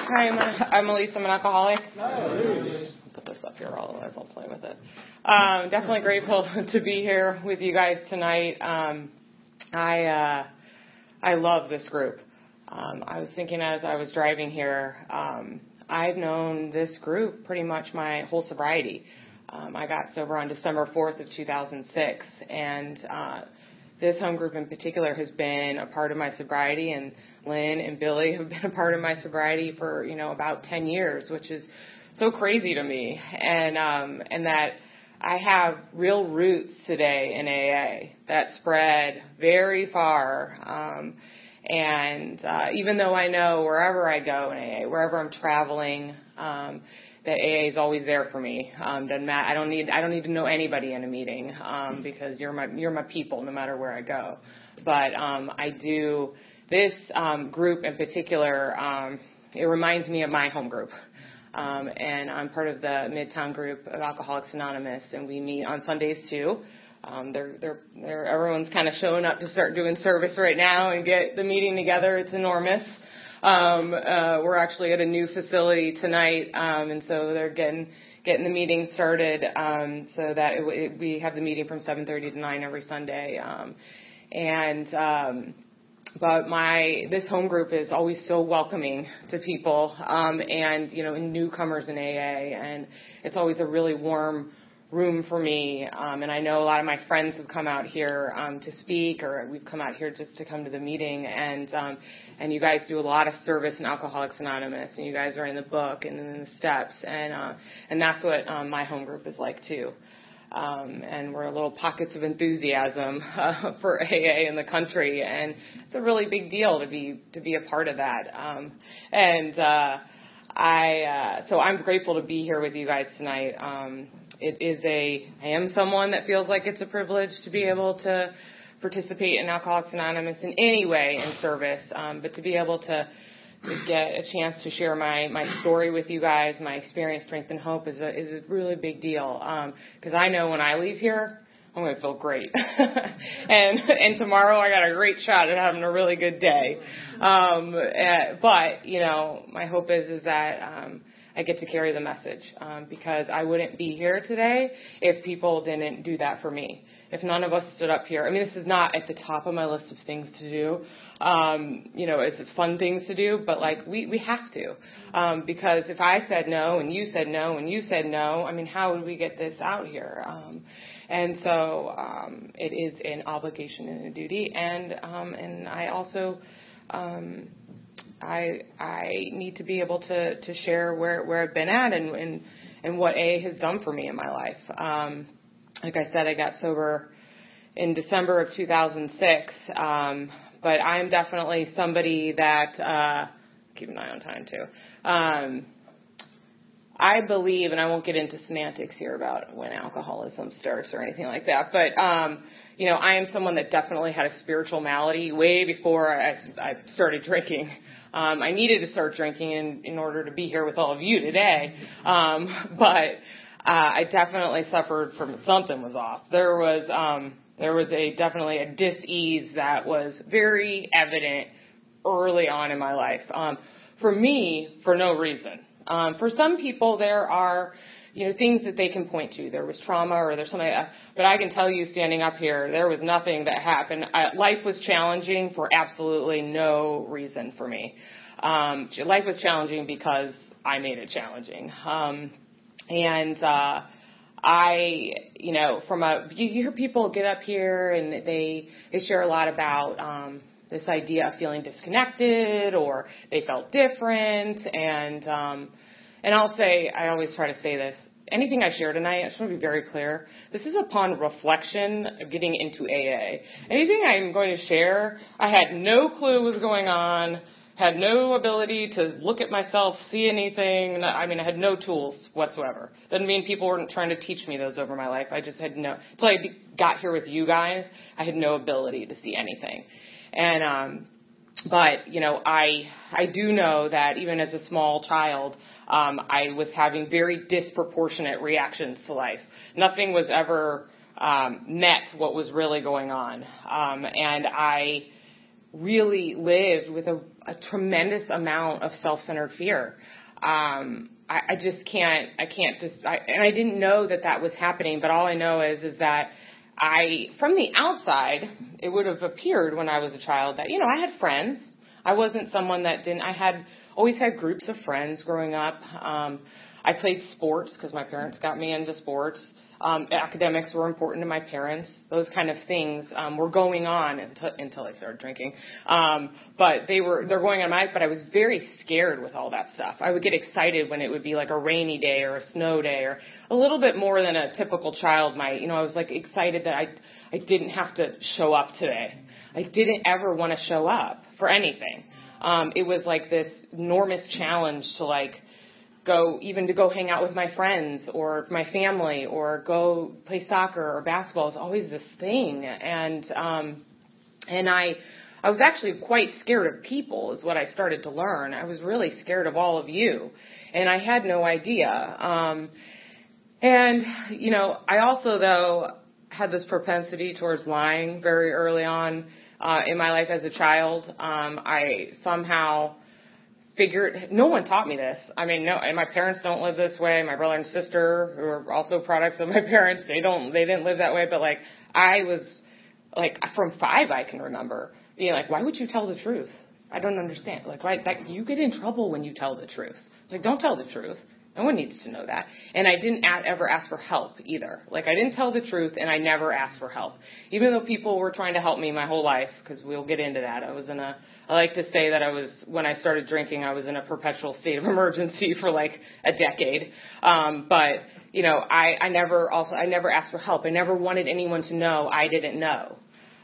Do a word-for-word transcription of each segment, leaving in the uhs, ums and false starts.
Hi, I'm, I'm Elise. I'm an alcoholic. I'll put this up here, otherwise I'll play with it. Um, definitely grateful to be here with you guys tonight. Um, I uh, I love this group. Um, I was thinking as I was driving here, um, I've known this group pretty much my whole sobriety. Um, I got sober on December fourth of two thousand six, and uh, this home group in particular has been a part of my sobriety, and Lynn and Billy have been a part of my sobriety for, you know, about ten years, which is so crazy to me. And, um, and that I have real roots today in A A that spread very far. Um, and, uh, even though I know wherever I go in A A, wherever I'm traveling, um, that A A is always there for me. Um, doesn't matter. I don't need I don't need to know anybody in a meeting um, because you're my you're my people no matter where I go. But um, I do this um, group in particular. Um, it reminds me of my home group, um, and I'm part of the Midtown group of Alcoholics Anonymous, and we meet on Sundays too. Um, they're, they're, they're, everyone's kind of showing up to start doing service right now and get the meeting together. It's enormous. Um, uh, we're actually at a new facility tonight, um, and so they're getting getting the meeting started um, so that it, it, we have the meeting from seven thirty to nine every Sunday. Um, and um, but my this home group is always so welcoming to people, um, and you know, newcomers in A A, and it's always a really warm room for me, um, and I know a lot of my friends have come out here um, to speak, or we've come out here just to come to the meeting, and um, and you guys do a lot of service in Alcoholics Anonymous, and you guys are in the book and in the steps, and uh, and that's what um, my home group is like too. Um, and we're little pockets of enthusiasm uh, for A A in the country, and it's a really big deal to be to be a part of that. Um, and uh, I uh, so I'm grateful to be here with you guys tonight. Um, It is a, I am someone that feels like it's a privilege to be able to participate in Alcoholics Anonymous in any way in service, um, but to be able to, to get a chance to share my, my story with you guys, my experience, strength, and hope is a, is a really big deal, because um, I know when I leave here, I'm going to feel great. and and tomorrow I got a great shot at having a really good day. Um, uh, but, you know, my hope is, is that um, I get to carry the message um, because I wouldn't be here today if people didn't do that for me. If none of us stood up here. I mean, this is not at the top of my list of things to do. Um, you know, it's fun things to do, but like we, we have to um, because if I said no and you said no and you said no, I mean, how would we get this out here? Um, and so um, it is an obligation and a duty, and um, and I also. Um, I I need to be able to, to share where, where I've been at and, and and what A A has done for me in my life. Um, like I said, I got sober in December of two thousand six, um, but I'm definitely somebody that uh, keep an eye on time too. Um, I believe, and I won't get into semantics here about when alcoholism starts or anything like that, but um, you know, I am someone that definitely had a spiritual malady way before I, I started drinking. Um, I needed to start drinking in, in order to be here with all of you today, um, but uh, I definitely suffered from something was off. There was um, there was a definitely a dis-ease that was very evident early on in my life. Um, for me, for no reason. Um, for some people, there are you know things that they can point to. There was trauma or there's something, uh, but I can tell you, standing up here, there was nothing that happened. Uh, life was challenging for absolutely no reason for me. Um, life was challenging because I made it challenging. Um, and uh, I, you know, from a you hear people get up here and they they share a lot about um, this idea of feeling disconnected or they felt different, and um, and I'll say, I always try to say this. Anything I share tonight, I just want to be very clear, this is upon reflection of getting into A A. Anything I'm going to share, I had no clue what was going on, had no ability to look at myself, see anything. I mean, I had no tools whatsoever. Doesn't mean people weren't trying to teach me those over my life. I just had no, until I got here with you guys, I had no ability to see anything. And, um, but, you know, I, I do know that even as a small child, Um, I was having very disproportionate reactions to life. Nothing was ever um, met what was really going on. Um, and I really lived with a, a tremendous amount of self-centered fear. Um, I, I just can't, I can't just, I, and I didn't know that that was happening, but all I know is, is that I, from the outside, it would have appeared when I was a child that, you know, I had friends. I wasn't someone that didn't, I had, always had groups of friends growing up. Um, I played sports because my parents got me into sports. Um, academics were important to my parents. Those kind of things um, were going on until, until I started drinking. Um, but they were they're going on my life. But I was very scared with all that stuff. I would get excited when it would be like a rainy day or a snow day, or a little bit more than a typical child might. You know, I was like excited that I I didn't have to show up today. I didn't ever want to show up for anything. Um, it was like this enormous challenge to like. go even to go hang out with my friends or my family or go play soccer or basketball is always this thing. And, um, and I, I was actually quite scared of people is what I started to learn. I was really scared of all of you, and I had no idea. Um, and, you know, I also, though, had this propensity towards lying very early on, uh, in my life as a child. Um, I somehow figured, no one taught me this. I mean, no, and my parents don't live this way. My brother and sister, who are also products of my parents, they don't, they didn't live that way. But like, I was, like, from five, I can remember being like, why would you tell the truth? I don't understand. Like, why, that, you get in trouble when you tell the truth. Like, don't tell the truth. No one needs to know that. And I didn't a- ever ask for help either. Like, I didn't tell the truth, and I never asked for help. Even though people were trying to help me my whole life, because we'll get into that. I was in a, I like to say that I was, when I started drinking, I was in a perpetual state of emergency for like a decade. Um, but, you know, I, I never also, I never asked for help. I never wanted anyone to know I didn't know.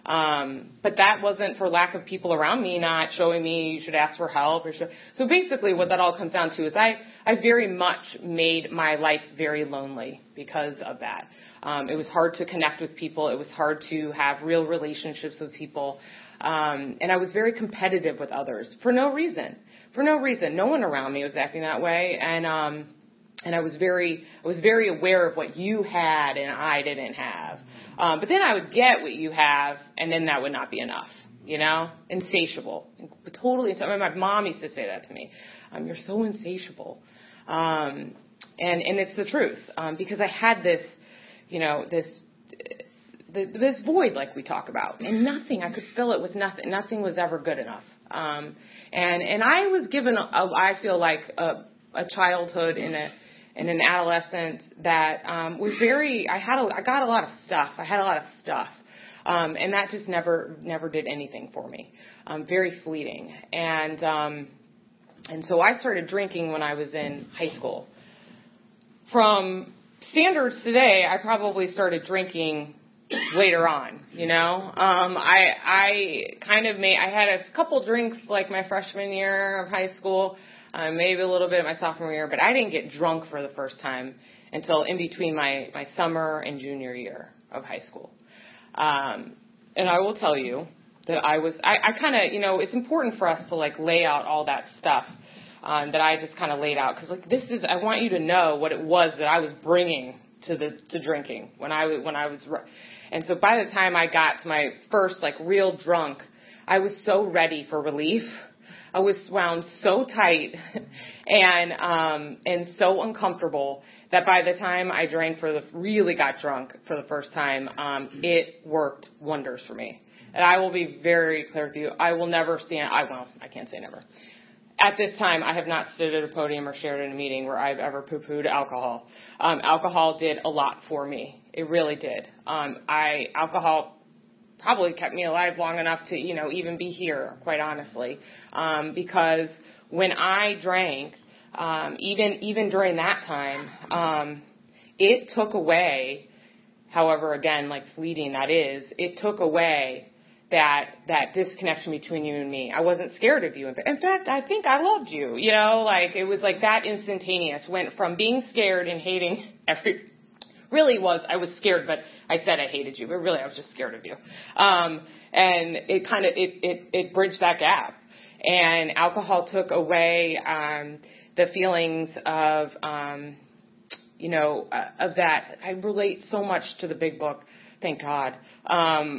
Um, but that wasn't for lack of people around me not showing me you should ask for help. Or should, so basically what that all comes down to is I, I very much made my life very lonely because of that. Um, it was hard to connect with people. It was hard to have real relationships with people. Um, and I was very competitive with others for no reason. For no reason. No one around me was acting that way. And, um, and I was very, I was very aware of what you had and I didn't have. Um, but then I would get what you have, and then that would not be enough, you know? Insatiable. Totally. I mean, my mom used to say that to me. Um, you're so insatiable. Um, and, and it's the truth. Um, because I had this, you know, this, this void like we talk about. And nothing, I could fill it with nothing. Nothing was ever good enough. Um, and, and I was given, a, I feel like, a, a childhood in a, and an adolescence that um, was very, I had, a, I got a lot of stuff. I had a lot of stuff. Um, and that just never, never did anything for me. Um, very fleeting. And, um, and so I started drinking when I was in high school. From standards today, I probably started drinking later on, you know. Um, I, I kind of made, I had a couple drinks like my freshman year of high school. Uh, maybe a little bit of my sophomore year, but I didn't get drunk for the first time until in between my, my summer and junior year of high school. Um, and I will tell you that I was, I, I kind of, you know, it's important for us to like lay out all that stuff um, that I just kind of laid out because like this is, I want you to know what it was that I was bringing to the to drinking when I was when I was, and so by the time I got to my first like real drunk, I was so ready for relief. I was wound so tight and um, and so uncomfortable that by the time I drank for the really got drunk for the first time, um, it worked wonders for me. And I will be very clear with you. I will never stand. I well, I can't say never. At this time, I have not stood at a podium or shared in a meeting where I've ever poo-pooed alcohol. Um, alcohol did a lot for me. It really did. Um, I alcohol. Probably kept me alive long enough to, you know, even be here, quite honestly. Um, because when I drank, um, even even during that time, um, it took away, however, again, like fleeting that is, it took away that that disconnection between you and me. I wasn't scared of you. In fact, I think I loved you. You know, like it was like that instantaneous. Went from being scared and hating every. Really was, I was scared, but I said I hated you, but really I was just scared of you. Um, and it kind of, it, it, it bridged that gap. And alcohol took away um, the feelings of, um, you know, uh, of that. I relate so much to the big book, thank God, um,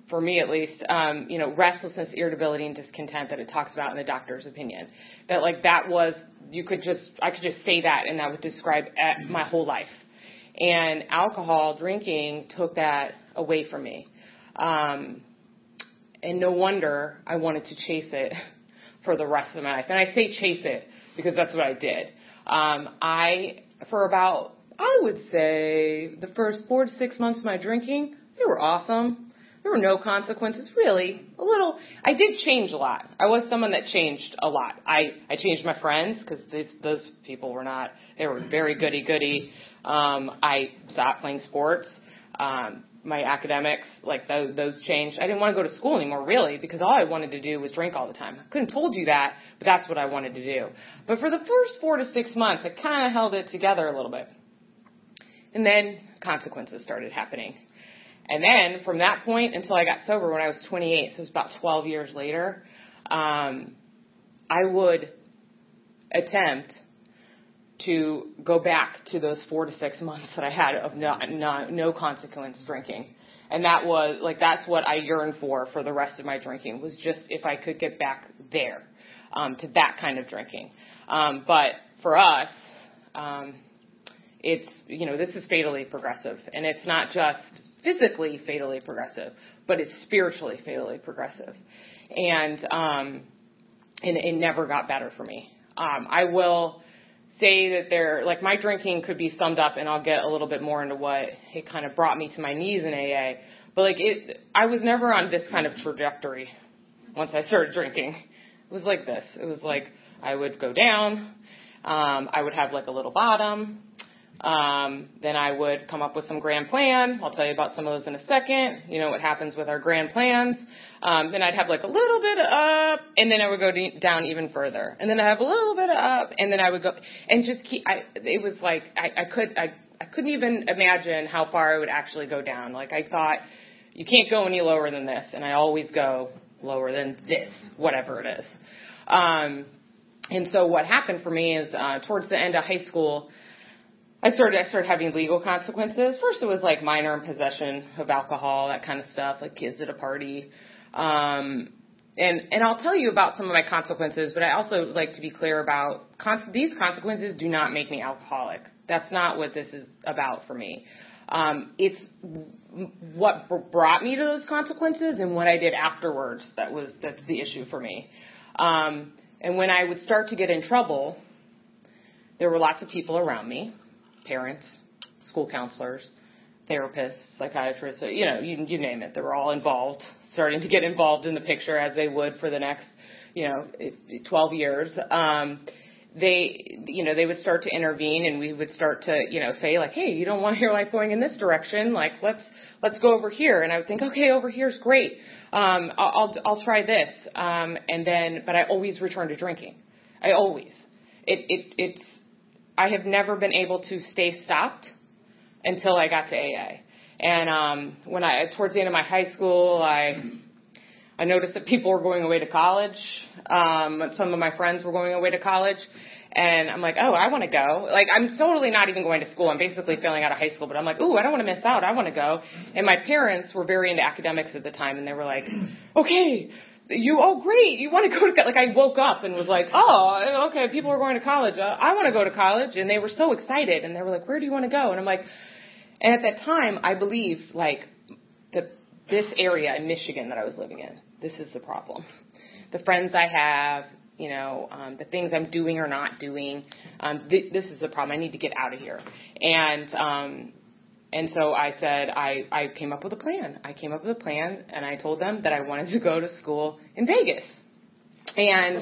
for me at least, um, you know, restlessness, irritability, and discontent that it talks about in the doctor's opinion. That like that was, you could just, I could just say that and that would describe my whole life. And alcohol, drinking, took that away from me. Um, and no wonder I wanted to chase it for the rest of my life. And I say chase it because that's what I did. Um, I, for about, I would say the first four to six months of my drinking, they were awesome. There were no consequences, really. A little, I did change a lot. I was someone that changed a lot. I, I changed my friends because those people were not, they were very goody-goody. Um, I stopped playing sports. Um, my academics, like those, those changed. I didn't want to go to school anymore, really, because all I wanted to do was drink all the time. I couldn't have told you that, but that's what I wanted to do. But for the first four to six months, I kind of held it together a little bit. And then consequences started happening. And then from that point until I got sober when I was twenty-eight, so it was about twelve years later, um, I would attempt to go back to those four to six months that I had of no, no, no consequence drinking. And that was, like, that's what I yearned for for the rest of my drinking, was just if I could get back there, um, to that kind of drinking. Um, but for us, um, it's, you know, this is fatally progressive. And it's not just physically fatally progressive, but it's spiritually fatally progressive. And, um, and it never got better for me. Um, I will say that there, like my drinking could be summed up, and I'll get a little bit more into what it kind of brought me to my knees in A A. But like it, I was never on this kind of trajectory once I started drinking. It was like this. It was like I would go down, um, I would have like a little bottom, um, then I would come up with some grand plan. I'll tell you about some of those in a second. You know what happens with our grand plans. Um, then I'd have like a little bit of up, and then I would go de- down even further. And then I have a little bit of up, and then I would go, and just keep, I, it was like, I, I could, I, I couldn't even imagine how far I would actually go down. Like I thought, you can't go any lower than this, and I always go lower than this, whatever it is. Um, and so what happened for me is, uh, towards the end of high school, I started, I started having legal consequences. First it was like minor in possession of alcohol, that kind of stuff, like kids at a party. Um, and, and I'll tell you about some of my consequences, but I also like to be clear about con- these consequences do not make me alcoholic. That's not what this is about for me. Um, it's what brought me to those consequences and what I did afterwards that was, that's the issue for me. Um, and when I would start to get in trouble, there were lots of people around me, parents, school counselors, therapists, psychiatrists, you know, you, you name it. They were all involved, starting to get involved in the picture as they would for the next, you know, twelve years. Um, they, you know, they would start to intervene, and we would start to, you know, say like, hey, you don't want your life going in this direction. Like, let's, let's go over here. And I would think, okay, over here's great. Um, I'll, I'll, I'll try this. Um, and then, but I always return to drinking. I always, it, it, it's, I have never been able to stay stopped until I got to A A. And um, when I, towards the end of my high school, I, I noticed that people were going away to college. Um, some of my friends were going away to college. And I'm like, oh, I want to go. Like, I'm totally not even going to school. I'm basically failing out of high school. But I'm like, ooh, I don't want to miss out. I want to go. And my parents were very into academics at the time. And they were like, okay, you, oh, great. You want to go to, like, I woke up and was like, oh, okay, people are going to college. Uh, I want to go to college. And they were so excited. And they were like, where do you want to go? And I'm like, and at that time, I believed, like, the, this area in Michigan that I was living in, this is the problem. The friends I have, you know, um, the things I'm doing or not doing, um, th- this is the problem. I need to get out of here. And um, and so I said, I, I came up with a plan. I came up with a plan, and I told them that I wanted to go to school in Vegas. And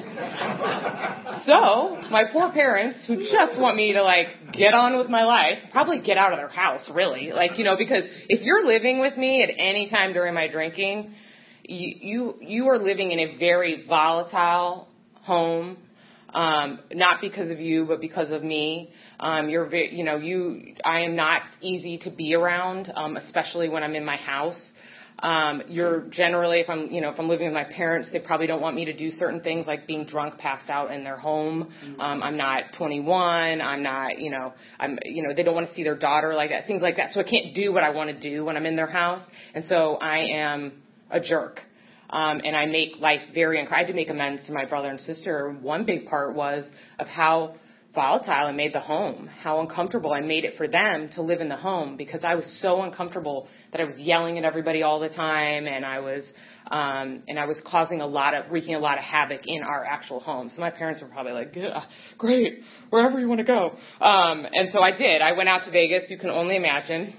so my poor parents, who just want me to, like, get on with my life, probably get out of their house, really. Like, you know, because if you're living with me at any time during my drinking, you you, you are living in a very volatile home, um, not because of you, but because of me. Um, you're, very, you know, you, I am not easy to be around, um, especially when I'm in my house. Um, you're generally, if I'm, you know, if I'm living with my parents, they probably don't want me to do certain things like being drunk, passed out in their home. Um, I'm not twenty-one. I'm not, you know, I'm, you know, they don't want to see their daughter like that, things like that. So I can't do what I want to do when I'm in their house. And so I am a jerk. Um, and I make life very, I had to make amends to my brother and sister. One big part was of how volatile I made the home, how uncomfortable I made it for them to live in the home, because I was so uncomfortable that I was yelling at everybody all the time, and I was um, and I was causing a lot of, wreaking a lot of havoc in our actual home. So my parents were probably like, yeah, great, wherever you want to go. Um, and so I did. I went out to Vegas. You can only imagine.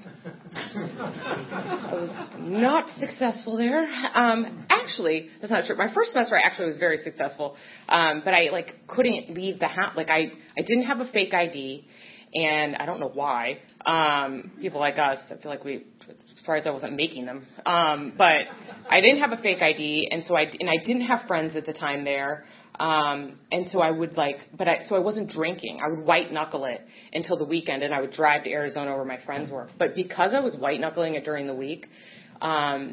I was not successful there. Um, actually, that's not true. My first semester I actually was very successful, um, but I like couldn't leave the house. Like I, I didn't have a fake I D, and I don't know why. Um, people like us, I feel like we, as far as I wasn't making them, um, but I didn't have a fake I D, and so I and I didn't have friends at the time there. Um, and so I would like, but I, so I wasn't drinking. I would white knuckle it until the weekend, and I would drive to Arizona where my friends were. But because I was white knuckling it during the week, um,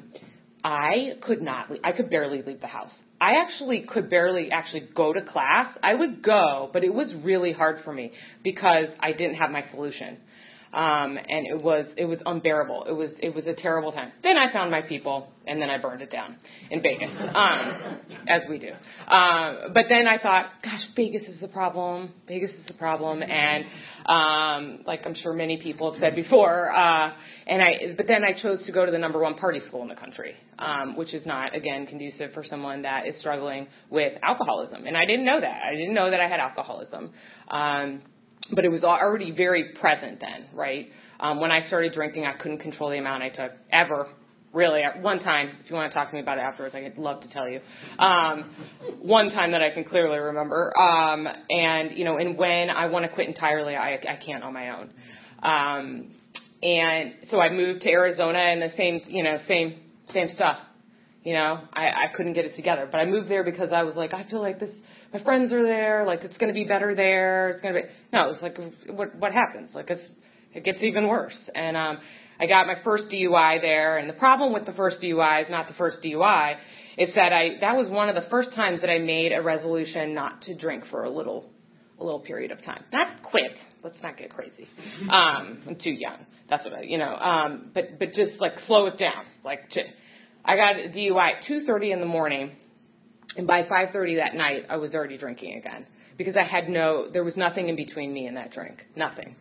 I could not, I could barely leave the house. I actually could barely actually go to class. I would go, but it was really hard for me because I didn't have my solution. Um, and it was, it was unbearable. It was, it was a terrible time. Then I found my people, and then I burned it down in Vegas, um, as we do. Um, but then I thought, gosh, Vegas is the problem. Vegas is the problem. And, um, like I'm sure many people have said before, uh, and I, but then I chose to go to the number one party school in the country, um, which is not, again, conducive for someone that is struggling with alcoholism. And I didn't know that. I didn't know that I had alcoholism. Um, But it was already very present then, right? Um, when I started drinking, I couldn't control the amount I took ever, really. At one time, if you want to talk to me about it afterwards, I'd love to tell you. Um, one time that I can clearly remember. Um, and, you know, and when I want to quit entirely, I, I can't on my own. Um, and so I moved to Arizona and the same, you know, same, same stuff. You know, I, I couldn't get it together. But I moved there because I was like, I feel like this, my friends are there, like it's going to be better there. It's going to be, no, it's like, what, what happens? Like it's, it gets even worse. And, um, I got my first D U I there. And the problem with the first D U I is not the first D U I. It's that I, that was one of the first times that I made a resolution not to drink for a little, a little period of time. Not quit. Let's not get crazy. Um, I'm too young. That's what I, you know, um, but, but just like slow it down. Like, to, I got a D U I at two thirty in the morning. And by five thirty that night, I was already drinking again because I had no, there was nothing in between me and that drink, nothing.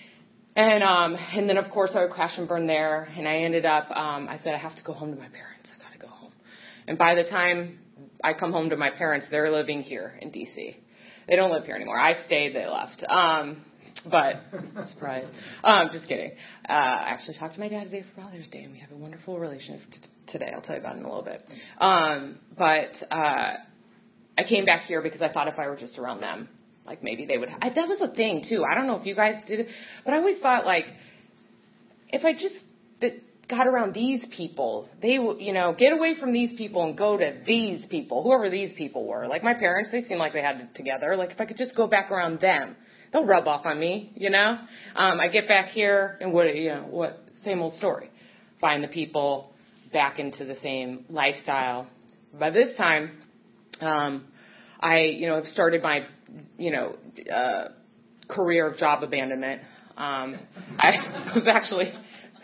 And um, and then, of course, I would crash and burn there. And I ended up, um, I said, I have to go home to my parents. I got to go home. And by the time I come home to my parents, they're living here in D C. They don't live here anymore. I stayed, they left. Um, but, surprise. Um, just kidding. Uh, I actually talked to my dad today for Father's Day, and we have a wonderful relationship today. I'll tell you about it in a little bit. Um, but uh, I came back here because I thought if I were just around them, like maybe they would. I, that was a thing too. I don't know if you guys did it, but I always thought like if I just that got around these people, they will, you know, get away from these people and go to these people, whoever these people were. Like my parents, they seemed like they had it together. Like if I could just go back around them, they'll rub off on me, you know. Um, I get back here and what, you know, what same old story. Find the people. Back into the same lifestyle. By this time, um, I, you know, have started my, you know, uh, career of job abandonment. Um, I was actually,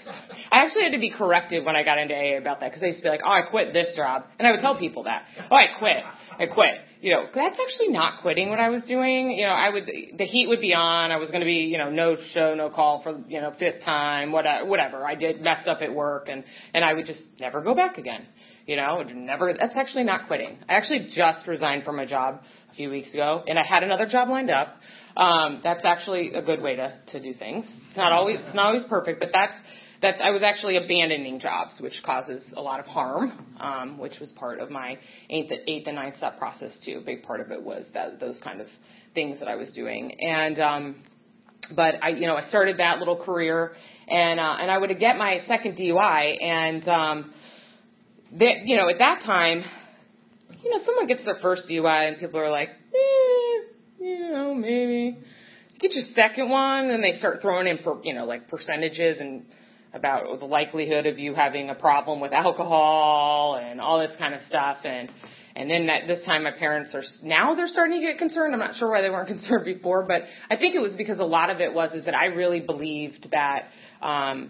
I actually had to be corrected when I got into A A about that because they used to be like, oh, I quit this job. And I would tell people that. Oh, I quit. I quit. You know, that's actually not quitting what I was doing. You know, I would, the heat would be on. I was going to be, you know, no show, no call for, you know, fifth time, whatever, whatever. I did messed up at work and, and I would just never go back again. You know, never, that's actually not quitting. I actually just resigned from my job a few weeks ago and I had another job lined up. Um, that's actually a good way to, to do things. It's not always, it's not always perfect, but that's, That's, I was actually abandoning jobs, which causes a lot of harm, um, which was part of my eighth, eighth and ninth step process, too. A big part of it was that, those kind of things that I was doing. And, um, but I, you know, I started that little career, and, uh, and I would get my second D U I, and, um, that, you know, at that time, you know, someone gets their first D U I, and people are like, eh, you know, maybe. Get your second one, and they start throwing in, per, you know, like percentages and about the likelihood of you having a problem with alcohol and all this kind of stuff. And, and then that, this time my parents are, now they're starting to get concerned. I'm not sure why they weren't concerned before, but I think it was because a lot of it was, is that I really believed that, um,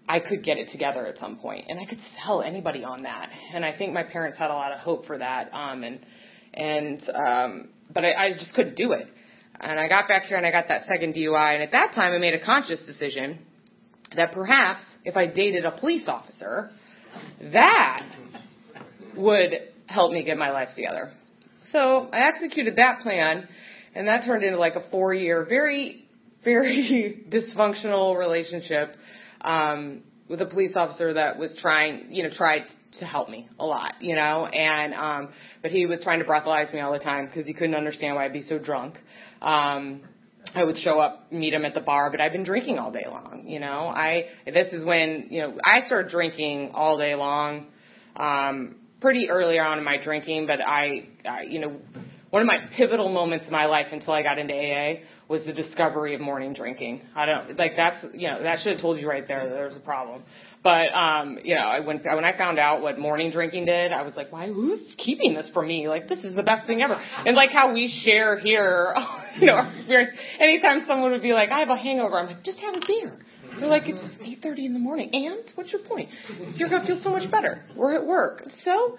I could get it together at some point, and I could sell anybody on that. And I think my parents had a lot of hope for that, um, and and um, but I, I just couldn't do it. And I got back here, and I got that second D U I, and at that time, I made a conscious decision that perhaps if I dated a police officer, that would help me get my life together. So I executed that plan, and that turned into like a four-year, very, very dysfunctional relationship um, with a police officer that was trying, you know, tried to help me a lot, you know, and um, but he was trying to breathalyze me all the time because he couldn't understand why I'd be so drunk. Um, I would show up, meet him at the bar, but I've been drinking all day long, you know. I this is when, you know, I started drinking all day long um, pretty early on in my drinking, but I, I, you know, one of my pivotal moments in my life until I got into A A was the discovery of morning drinking. I don't, like that's, you know, that should have told you right there that there's a problem. But, um, you know, I, when, when I found out what morning drinking did, I was like, why, who's keeping this from me? Like, this is the best thing ever. And like how we share here, you know, our experience. Anytime someone would be like, I have a hangover, I'm like, just have a beer. They're like, it's eight thirty in the morning. And what's your point? You're going to feel so much better. We're at work. So,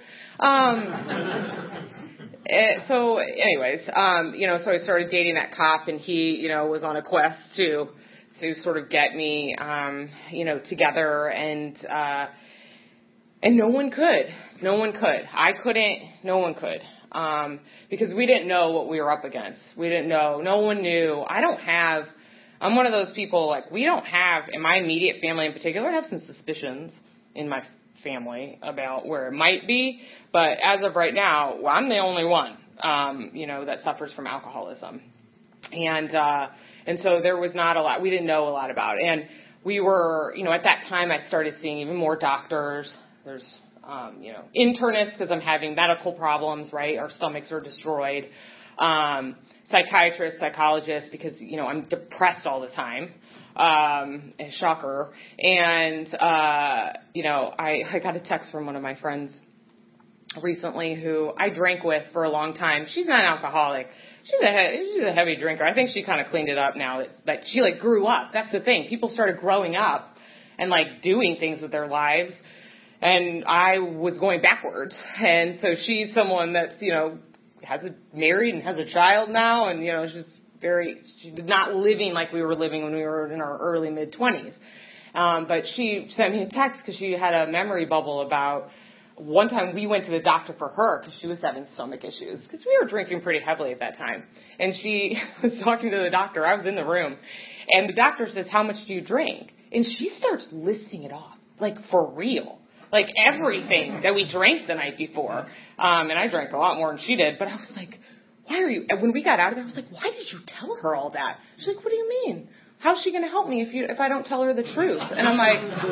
um, it, so anyways, um, you know, so I started dating that cop, and he, you know, was on a quest to, to sort of get me, um, you know, together, and, uh, and no one could. No one could. I couldn't. No one could. Um, because we didn't know what we were up against. We didn't know. No one knew. I don't have, I'm one of those people, like, we don't have, in my immediate family in particular, I have some suspicions in my family about where it might be, but as of right now, well, I'm the only one, um, you know, that suffers from alcoholism. And, uh, and so there was not a lot, we didn't know a lot about it. And we were, you know, at that time I started seeing even more doctors. There's, um, you know, internists because I'm having medical problems, right? Our stomachs are destroyed. Um, psychiatrists, psychologists, because, you know, I'm depressed all the time. Um, a shocker. And, uh, you know, I, I got a text from one of my friends recently who I drank with for a long time. She's not an alcoholic. She's a, he- she's a heavy drinker. I think she kind of cleaned it up now that, that she, like, grew up. That's the thing. People started growing up and, like, doing things with their lives. And I was going backwards. And so she's someone that's, you know, has a married and has a child now, and, you know, she's very, she's not living like we were living when we were in our early mid-twenties. Um, but she sent me a text because she had a memory bubble about one time we went to the doctor for her because she was having stomach issues because we were drinking pretty heavily at that time. And she was talking to the doctor. I was in the room. And the doctor says, how much do you drink? And she starts listing it off, like for real. Like everything that we drank the night before. Um, and I drank a lot more than she did. But I was like, why are you, and when we got out of there, I was like, why did you tell her all that? She's like, what do you mean? How's she going to help me if you if I don't tell her the truth? And I'm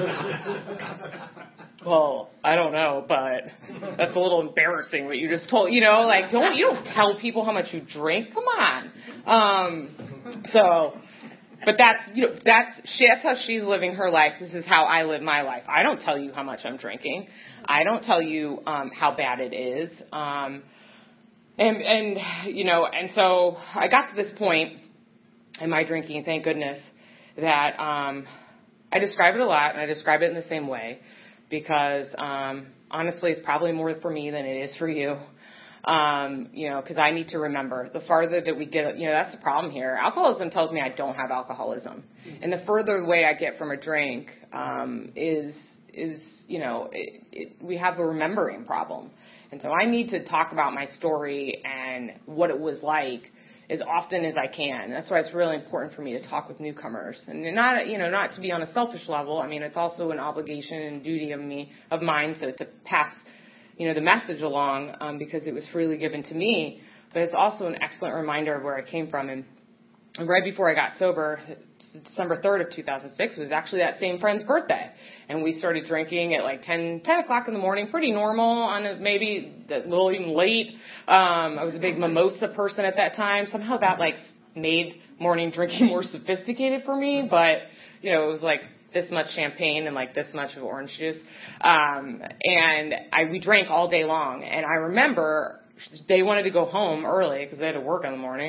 like, well, I don't know, but that's a little embarrassing what you just told. You know, like, don't you don't tell people how much you drink. Come on. Um, so, but that's, you know, that's, she, that's how she's living her life. This is how I live my life. I don't tell you how much I'm drinking. I don't tell you um, how bad it is. Um, and, and, you know, and so I got to this point in my drinking, thank goodness, that um, I describe it a lot, and I describe it in the same way because, um, honestly, it's probably more for me than it is for you. Um, you know, because I need to remember, the farther that we get, you know, that's the problem here. Alcoholism tells me I don't have alcoholism. And the further away I get from a drink um, is, is you know, it, it, we have a remembering problem. And so I need to talk about my story and what it was like as often as I can. That's why it's really important for me to talk with newcomers. And not, you know, not to be on a selfish level. I mean, it's also an obligation and duty of me, of mine, to, to pass you know, the message along um, because it was freely given to me, but it's also an excellent reminder of where I came from. And, and right before I got sober, December third of two thousand six, was actually that same friend's birthday. And we started drinking at like ten, ten o'clock in the morning, pretty normal, on a, maybe a little even late. Um, I was a big mimosa person at that time. Somehow that like made morning drinking more sophisticated for me, but, you know, it was like this much champagne and like this much of orange juice. Um, and I, we drank all day long. And I remember they wanted to go home early because they had to work in the morning.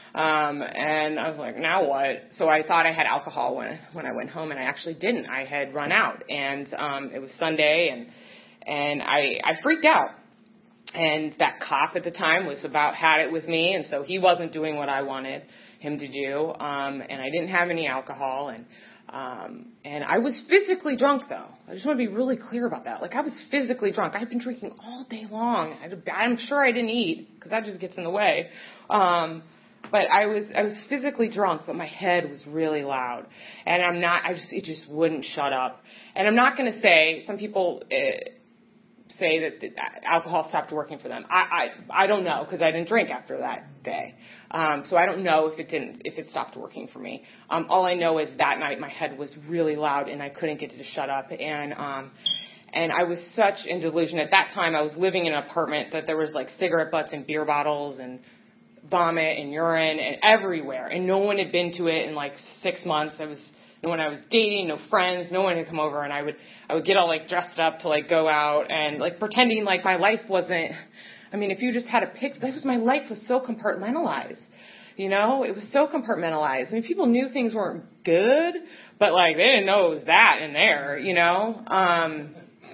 Um, and I was like, now what? So I thought I had alcohol when when I went home, and I actually didn't. I had run out, and um, it was Sunday, and and I I freaked out. And that cop at the time was about had it with me, and so he wasn't doing what I wanted him to do. Um, and I didn't have any alcohol, and um, and I was physically drunk, though. I just want to be really clear about that. Like, I was physically drunk. I had been drinking all day long. I, I'm sure I didn't eat because that just gets in the way. Um, but I was I was physically drunk, but my head was really loud, and I'm not. I just it just wouldn't shut up. And I'm not going to say some people. Uh, say that the alcohol stopped working for them. I I, I don't know because I didn't drink after that day. Um, so I don't know if it didn't if it stopped working for me. Um, all I know is that night my head was really loud and I couldn't get it to shut up. And um, and I was such in delusion at that time. I was living in an apartment that there was like cigarette butts and beer bottles and vomit and urine and everywhere. And no one had been to it in like six months. I was when I was dating, no friends, no one had come over, and I would I would get all like dressed up to like go out and like pretending like my life wasn't. I mean, if you just had a pic, this was my life was so compartmentalized, you know, it was so compartmentalized. I mean, people knew things weren't good, but like they didn't know it was that in there, you know. Um,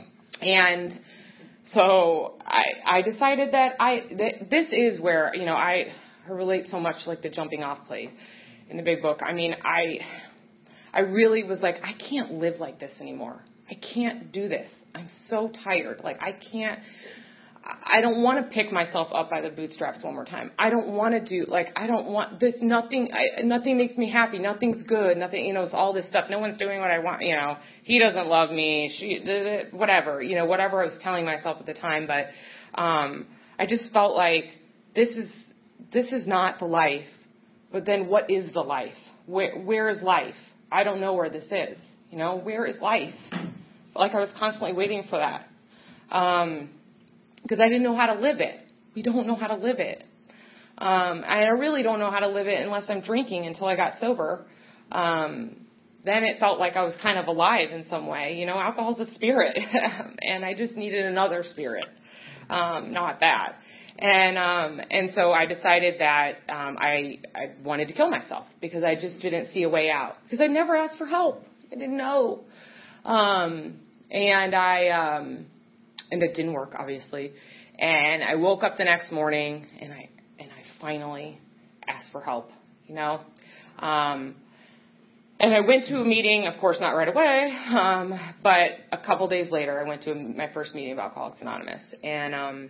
and so I I decided that I that this is where you know I, I relate so much to like the jumping off place in the big book. I mean, I. I really was like, I can't live like this anymore. I can't do this. I'm so tired. Like, I can't, I don't want to pick myself up by the bootstraps one more time. I don't want to do, like, I don't want, this, nothing, I, nothing makes me happy. Nothing's good. Nothing, you know, it's all this stuff. No one's doing what I want, you know, he doesn't love me, she, whatever, you know, whatever I was telling myself at the time. But um, I just felt like this is, this is not the life. But then what is the life? Where, where is life? I don't know where this is. You know, where is life? Like I was constantly waiting for that. Um, because I didn't know how to live it. We don't know how to live it. Um, and I really don't know how to live it unless I'm drinking until I got sober. Um, then it felt like I was kind of alive in some way. You know, alcohol's a spirit. And I just needed another spirit, um, not that. And um, and so I decided that um, I, I wanted to kill myself because I just didn't see a way out. Because I never asked for help. I didn't know. Um, and I um, and it didn't work, obviously. And I woke up the next morning and I and I finally asked for help, you know. Um, and I went to a meeting, of course, not right away, um, but a couple days later I went to my first meeting of Alcoholics Anonymous. And um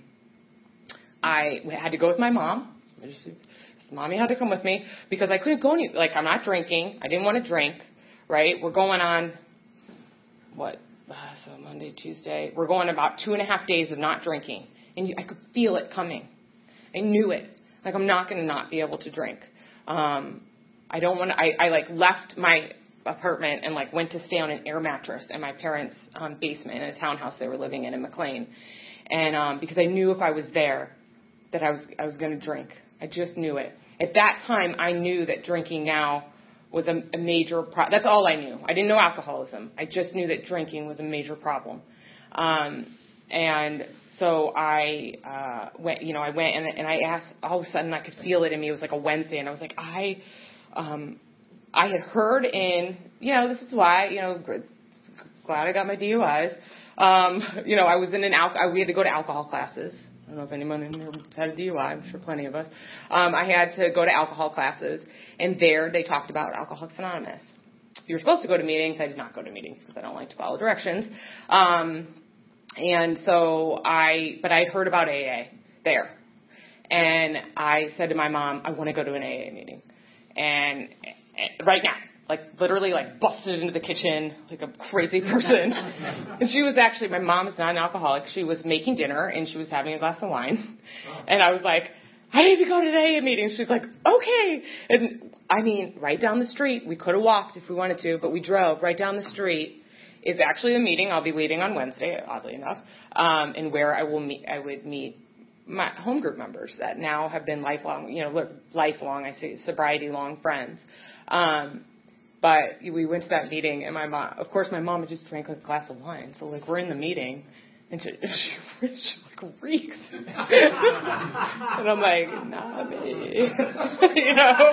I had to go with my mom. Mommy had to come with me because I couldn't go any, like, I'm not drinking. I didn't want to drink, right? We're going on, what, uh, so Monday, Tuesday. We're going about two and a half days of not drinking. And you, I could feel it coming. I knew it. Like, I'm not going to not be able to drink. Um, I don't want to, I, I, like, left my apartment and, like, went to stay on an air mattress in my parents' um, basement in a townhouse they were living in in McLean. And um, because I knew if I was there, that I was I was going to drink. I just knew it. At that time, I knew that drinking now was a, a major problem. That's all I knew. I didn't know alcoholism. I just knew that drinking was a major problem. Um, and so I uh, went, you know, I went and, and I asked, all of a sudden I could feel it in me. It was like a Wednesday, and I was like, I, um, I had heard in, you know, this is why, you know, glad I got my D U Is. Um, you know, I was in an al- we had to go to alcohol classes. I don't know if anyone in here had a D U I. I'm sure plenty of us. Um, I had to go to alcohol classes, and there they talked about Alcoholics Anonymous. You were supposed to go to meetings. I did not go to meetings because I don't like to follow directions. Um, and so I, but I had heard about A A there, and I said to my mom, I want to go to an A A meeting, and, and right now. Like, literally, like, busted into the kitchen like a crazy person. And she was actually, my mom is not an alcoholic. She was making dinner, and she was having a glass of wine. And I was like, I need to go to the A A meeting. She's like, okay. And, I mean, right down the street. We could have walked if we wanted to, but we drove. Right down the street is actually a meeting I'll be leading on Wednesday, oddly enough, um, and where I will meet, I would meet my home group members that now have been lifelong, you know, lifelong, I say, sobriety-long friends. Um But we went to that meeting, and my mom, of course, my mom had just drank a glass of wine. So, like, we're in the meeting, And she, she, she like reeks. And I'm like, nah, babe. You know,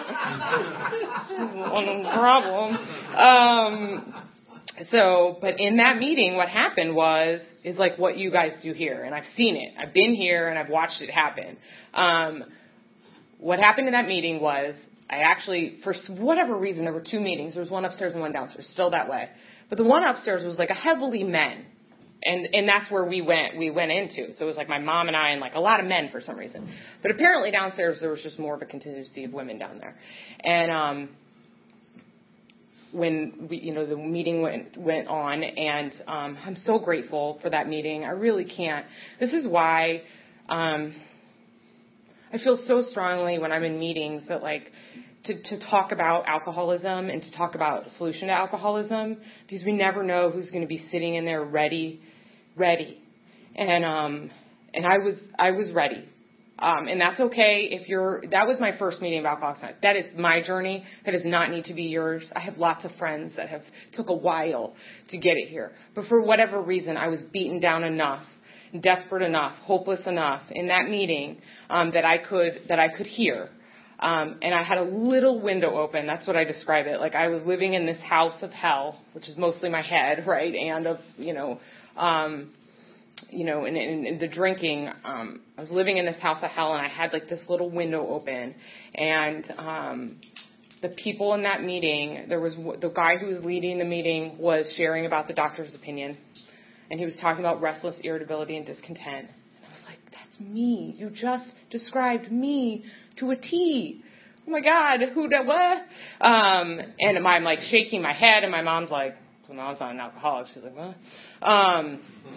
one problem. Um, so, but in that meeting, what happened was, is like what you guys do here. And I've seen it. I've been here and I've watched it happen. Um, what happened in that meeting was, I actually, for whatever reason, there were two meetings. There was one upstairs and one downstairs, still that way. But the one upstairs was like a heavily men. And and that's where we went we went into. So it was like my mom and I and like a lot of men for some reason. But apparently downstairs there was just more of a contingency of women down there. And um, when we, you know, the meeting went went on, and um, I'm so grateful for that meeting. I really can't. This is why um, I feel so strongly when I'm in meetings that like to, to talk about alcoholism and to talk about a solution to alcoholism, because we never know who's going to be sitting in there ready. ready. And, um, and I was, I was ready. Um, and that's okay if you're, that was my first meeting of Alcoholics Anonymous. That is my journey. That does not need to be yours. I have lots of friends that have took a while to get it here. But for whatever reason, I was beaten down enough, desperate enough, hopeless enough in that meeting, um, that I could, that I could hear. Um, and I had a little window open. That's what I describe it. Like I was living in this house of hell, which is mostly my head, right? And of, you know, um, you know, in, in, in the drinking, um, I was living in this house of hell, and I had like this little window open. And um, the people in that meeting, there was the guy who was leading the meeting was sharing about the doctor's opinion, and he was talking about restless irritability and discontent. And I was like, that's me. You just described me to a T. Oh my God, who did what? Um, and I'm like shaking my head, and my mom's like, well, no, I'm not an alcoholic. She's like, what? Um,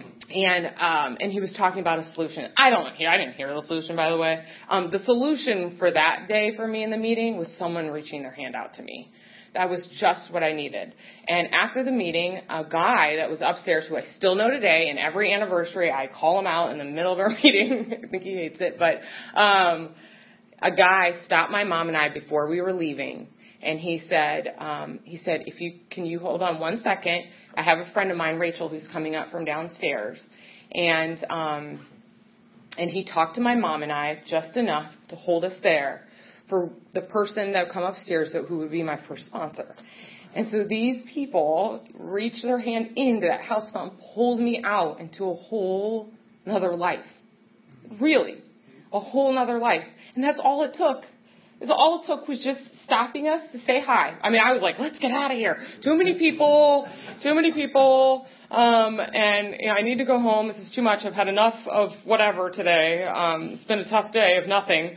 and um, and he was talking about a solution. I don't hear. I didn't hear the solution, by the way. Um, the solution for that day for me in the meeting was someone reaching their hand out to me. That was just what I needed. And after the meeting, a guy that was upstairs, who I still know today, and every anniversary I call him out in the middle of our meeting. I think he hates it, but um, a guy stopped my mom and I before we were leaving, and he said, um, he said, if you can you hold on one second? I have a friend of mine, Rachel, who's coming up from downstairs, and um, and he talked to my mom and I just enough to hold us there for the person that would come upstairs that, who would be my first sponsor. And so these people reached their hand into that house phone, pulled me out into a whole another life. Really, a whole another life. And that's all it took. That's all it took was just stopping us to say hi. I mean, I was like, let's get out of here. Too many people, too many people, um, and you know, I need to go home. This is too much. I've had enough of whatever today. Um, it's been a tough day of nothing,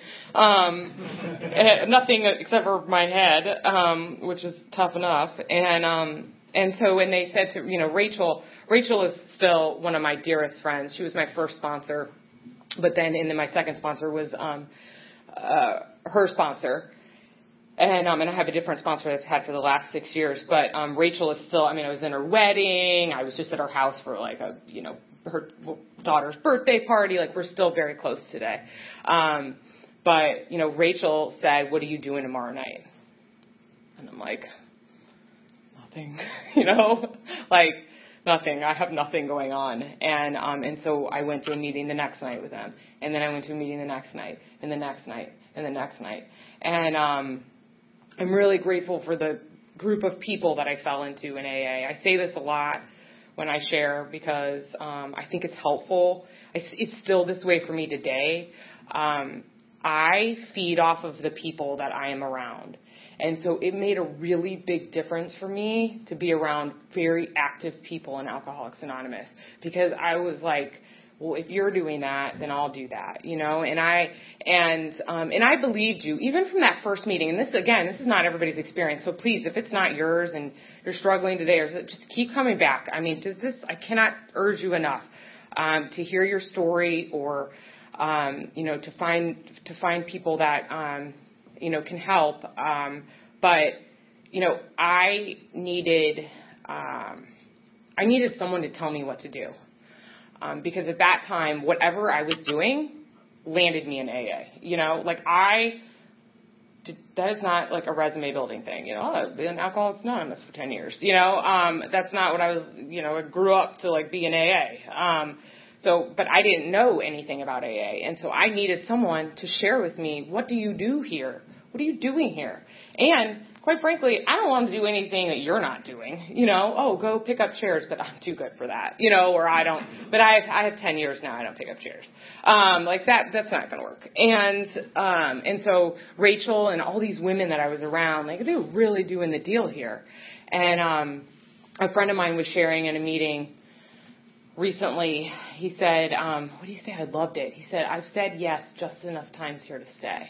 um, nothing except for my head, um, which is tough enough. And um, and so when they said to, you know, Rachel, Rachel is still one of my dearest friends. She was my first sponsor, but then and then my second sponsor was um, uh, her sponsor. And um, and I have a different sponsor that I've had for the last six years. But um, Rachel is still, I mean, I was in her wedding. I was just at her house for like a, you know, her daughter's birthday party. Like, we're still very close today. Um, but, you know, Rachel said, what are you doing tomorrow night? And I'm like, nothing, you know, like nothing. I have nothing going on. And um, and so I went to a meeting the next night with them. And then I went to a meeting the next night and the next night and the next night. And um I'm really grateful for the group of people that I fell into in A A. I say this a lot when I share because um, I think it's helpful. I, it's still this way for me today. Um, I feed off of the people that I am around. And so it made a really big difference for me to be around very active people in Alcoholics Anonymous, because I was like, well, if you're doing that, then I'll do that, you know. And I and um, and I believed you even from that first meeting. And this again, this is not everybody's experience. So please, if it's not yours and you're struggling today, or just keep coming back. I mean, does this? I cannot urge you enough um, to hear your story, or um, you know, to find to find people that um, you know can help. Um, but you know, I needed um, I needed someone to tell me what to do. Um, because at that time, whatever I was doing landed me in A A. You know, like I, that is not like a resume building thing. You know, oh, I've been Alcoholics Anonymous for ten years. You know, um, that's not what I was, you know, I grew up to like be in A A. Um, so, but I didn't know anything about A A. And so I needed someone to share with me, what do you do here? What are you doing here? And quite frankly, I don't want to do anything that you're not doing. You know, oh, go pick up chairs, but I'm too good for that. You know, or I don't, but I have, I have ten years now, I don't pick up chairs. Um, like that, that's not going to work. And, um, and so Rachel and all these women that I was around, like, they were really doing the deal here. And, um, a friend of mine was sharing in a meeting recently. He said, um, what do you say? I loved it. He said, I've said yes just enough times here to stay.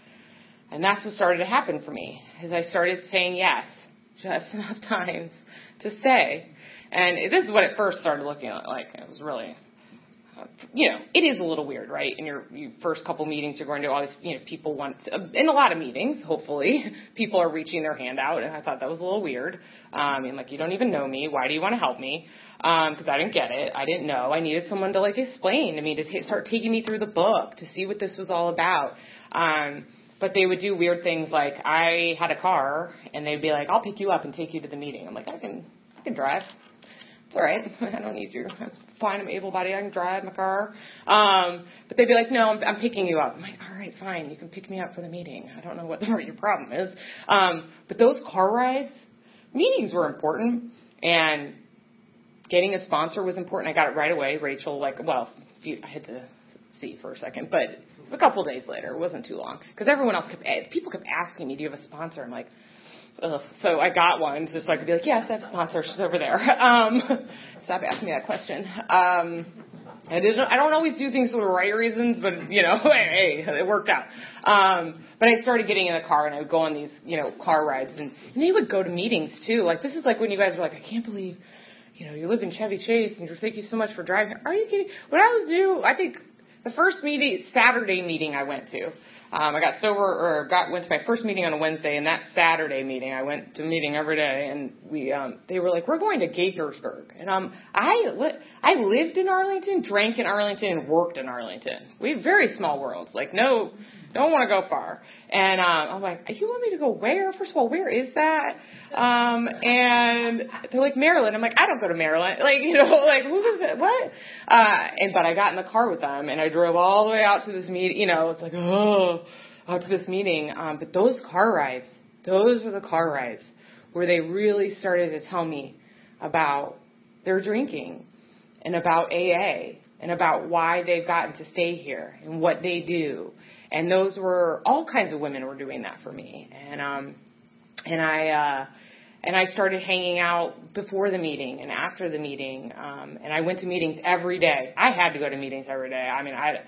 And that's what started to happen for me, is I started saying yes just enough times to stay. And this is what it first started looking like. It was really, uh, you know, it is a little weird, right? In your, your first couple meetings, you're going to all these, you know, people want, to, in a lot of meetings, hopefully, people are reaching their hand out, and I thought that was a little weird. Um, and like, you don't even know me. Why do you want to help me? Because um, I didn't get it. I didn't know. I needed someone to, like, explain to me, to t- start taking me through the book, to see what this was all about. Um But they would do weird things like, I had a car, and they'd be like, I'll pick you up and take you to the meeting. I'm like, I can I can drive. It's all right. I don't need you. I'm fine. I'm able-bodied. I can drive my car. Um, but they'd be like, no, I'm, I'm picking you up. I'm like, all right, fine. You can pick me up for the meeting. I don't know what your problem is. Um, but those car rides, meetings were important, and getting a sponsor was important. I got it right away. Rachel, like, well, I had to see for a second, but a couple days later, it wasn't too long, because everyone else kept, people kept asking me, do you have a sponsor? I'm like, ugh. So I got one, just so I could be like, yes, I have a sponsor, she's over there. Um, stop asking me that question. Um, I, didn't, I don't always do things for the right reasons, but, you know, hey, it worked out. Um, but I started getting in the car, and I would go on these, you know, car rides, and, and they would go to meetings, too. Like, this is like when you guys were like, I can't believe, you know, you live in Chevy Chase, and thank you so much for driving. Are you kidding? When I was new, I think, the first meeting, Saturday meeting I went to, um, I got sober, or got went to my first meeting on a Wednesday, and that Saturday meeting, I went to a meeting every day, and we, um, they were like, we're going to Gaithersburg, and um, I, li- I lived in Arlington, drank in Arlington, and worked in Arlington. We have very small worlds, like no, don't want to go far, and um, I'm like, you want me to go where? First of all, where is that? Um, and they're like, Maryland. I'm like, I don't go to Maryland. Like, you know, like, who is it? What? Uh, and, but I got in the car with them, and I drove all the way out to this meeting. You know, it's like, oh, out to this meeting. Um, but those car rides, those were the car rides where they really started to tell me about their drinking and about A A and about why they've gotten to stay here and what they do. And those were, all kinds of women were doing that for me. And, um, and I, uh, and I started hanging out before the meeting and after the meeting. Um, and I went to meetings every day. I had to go to meetings every day. I mean, I,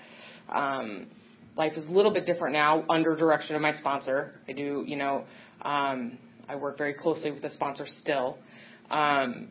um, life is a little bit different now under direction of my sponsor. I do, you know, um, I work very closely with the sponsor still. Um,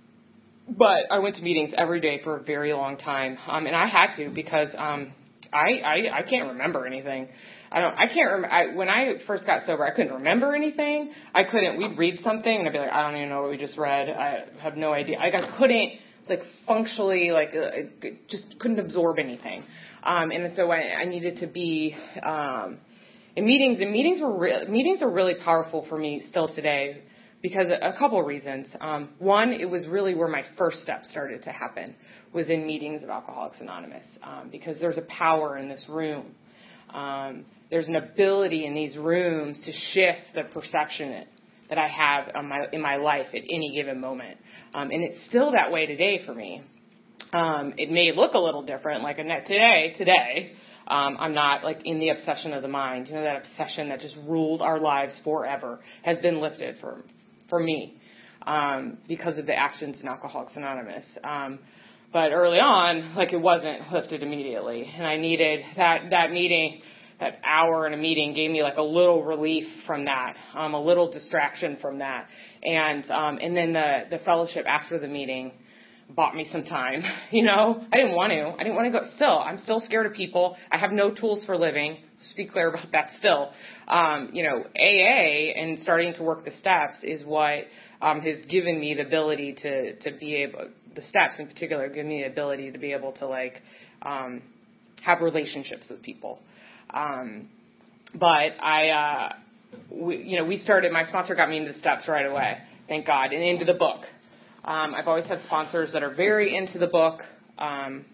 but I went to meetings every day for a very long time. Um, and I had to because, um, I, I, I can't remember anything. I don't, I can't remember, I, when I first got sober, I couldn't remember anything. I couldn't, we'd read something and I'd be like, I don't even know what we just read. I have no idea. Like, I couldn't, like, functionally, like, uh, just couldn't absorb anything. Um, and so I, I needed to be, um, in meetings, and meetings were, re- meetings are really powerful for me still today because a, a couple of reasons. Um, one, it was really where my first step started to happen, was in meetings of Alcoholics Anonymous, um, because there's a power in this room. Um, there's an ability in these rooms to shift the perception that I have on my, in my life at any given moment. Um, and it's still that way today for me. Um, it may look a little different, like today, today, um, I'm not like in the obsession of the mind. You know, that obsession that just ruled our lives forever has been lifted for, for me, um, because of the actions in Alcoholics Anonymous. Um, But early on, like, it wasn't lifted immediately. And I needed that, that meeting, that hour in a meeting gave me like a little relief from that, um, a little distraction from that. And, um, and then the, the fellowship after the meeting bought me some time. You know, I didn't want to, I didn't want to go. Still, I'm still scared of people. I have no tools for living. Just be clear about that still. Um, you know, A A and starting to work the steps is what, um, has given me the ability to, to be able, the steps in particular give me the ability to be able to, like, um, have relationships with people. Um, but I, uh, we, you know, we started, my sponsor got me into the steps right away, thank God, and into the book. Um, I've always had sponsors that are very into the book. Um,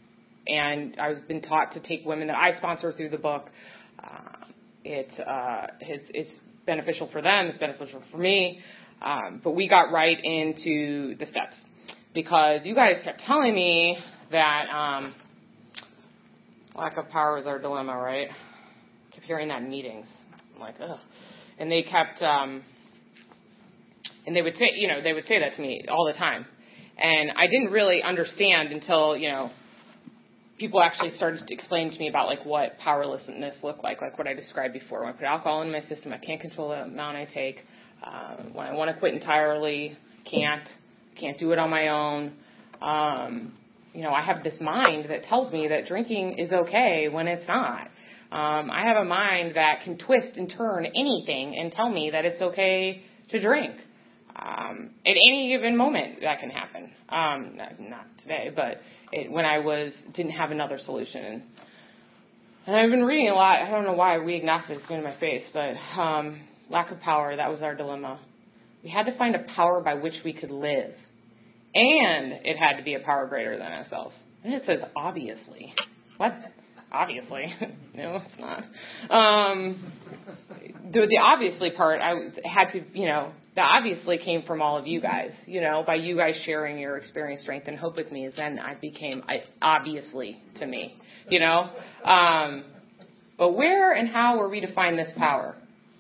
and I've been taught to take women that I sponsor through the book. Uh, it, uh, it's, it's beneficial for them. It's beneficial for me. Um, but we got right into the steps because you guys kept telling me that um, lack of power is our dilemma, right? I kept hearing that in meetings. I'm like, ugh. And they kept, um, and they would say, you know, they would say that to me all the time. And I didn't really understand until, you know, people actually started to explain to me about, like, what powerlessness looked like, like what I described before. When I put alcohol in my system, I can't control the amount I take. Uh, when I want to quit entirely, can't. Can't do it on my own. Um, you know, I have this mind that tells me that drinking is okay when it's not. Um, I have a mind that can twist and turn anything and tell me that it's okay to drink. Um, at any given moment, that can happen. Um, not, not today, but it, when I was didn't have another solution. And, and I've been reading a lot. I don't know why we agnostics going to my face, but um, lack of power, that was our dilemma. We had to find a power by which we could live. And it had to be a power greater than ourselves. And it says, obviously. What? Obviously. No, it's not. Um, the, the obviously part, I had to, you know, the obviously came from all of you guys. You know, by you guys sharing your experience, strength, and hope with me, is then I became I, obviously to me. You know? Um, but where and how were we to find this power?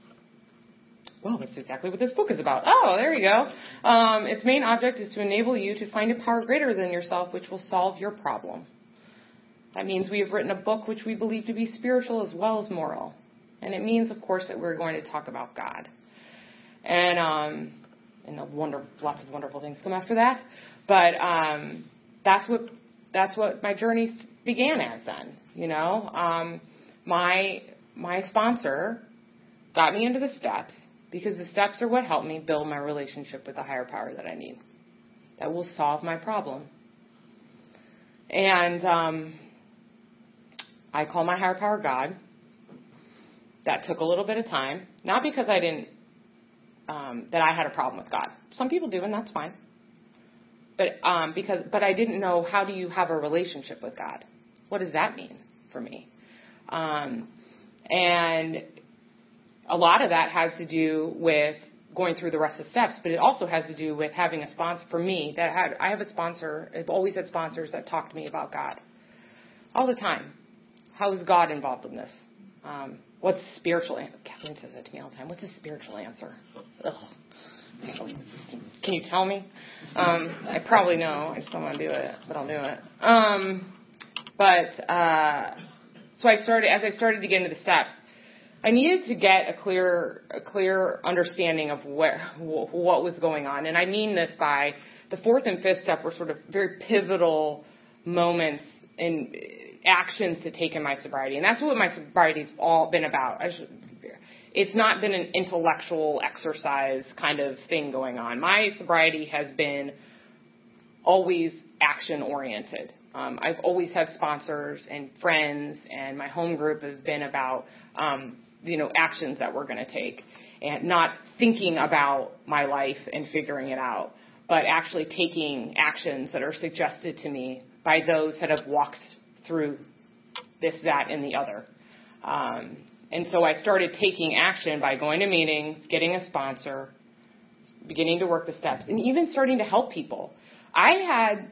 Well, that's exactly what this book is about. Oh, there you go. Um, its main object is to enable you to find a power greater than yourself which will solve your problem. That means we have written a book which we believe to be spiritual as well as moral. And it means, of course, that we're going to talk about God. And um, and the wonder, lots of wonderful things come after that. But um, that's what that's what my journey began as then. You know, um, my my sponsor got me into the steps because the steps are what help me build my relationship with the higher power that I need. That will solve my problem. And um, I call my higher power God. That took a little bit of time, not because I didn't, um, that I had a problem with God. Some people do, and that's fine. But um, because, but I didn't know, how do you have a relationship with God? What does that mean for me? Um, and a lot of that has to do with going through the rest of the steps, but it also has to do with having a sponsor. For me, that had, I have a sponsor. I've always had sponsors that talk to me about God all the time. How is God involved in this? Um, what's spiritual? Kathleen says that to me all the time. What's a spiritual answer? Ugh. Can you tell me? Um, I probably know. I just don't want to do it, but I'll do it. Um, but uh, so I started as I started to get into the steps. I needed to get a clear, a clear understanding of where, what was going on. And I mean this by the fourth and fifth step were sort of very pivotal moments and actions to take in my sobriety. And that's what my sobriety's all been about. I should, it's not been an intellectual exercise kind of thing going on. My sobriety has been always action-oriented. Um, I've always had sponsors and friends, and my home group has been about um, you know, actions that we're going to take, and not thinking about my life and figuring it out, but actually taking actions that are suggested to me by those that have walked through this, that, and the other. Um, and so I started taking action by going to meetings, getting a sponsor, beginning to work the steps, and even starting to help people. I had,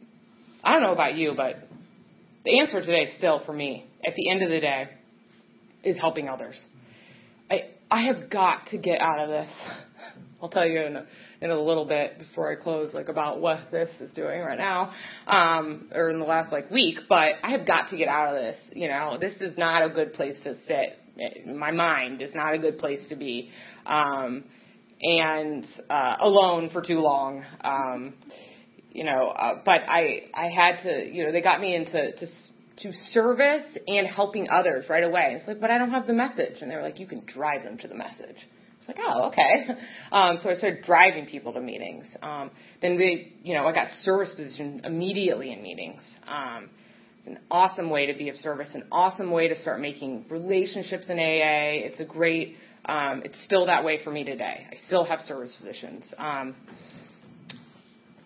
I don't know about you, but the answer today still for me, at the end of the day, is helping others. I I have got to get out of this. I'll tell you in a, in a little bit before I close, like about what this is doing right now, um, or in the last like week. But I have got to get out of this. You know, this is not a good place to sit. My mind is not a good place to be, um, and uh, alone for too long. Um, you know, uh, but I I had to. You know, they got me into to. to service and helping others right away. It's like, but I don't have the message. And they were like, you can drive them to the message. It's like, oh, okay. Um, so I started driving people to meetings. Um, then we, you know, I got service position immediately in meetings. Um, it's an awesome way to be of service, an awesome way to start making relationships in A A. It's a great, um, it's still that way for me today. I still have service positions. Um,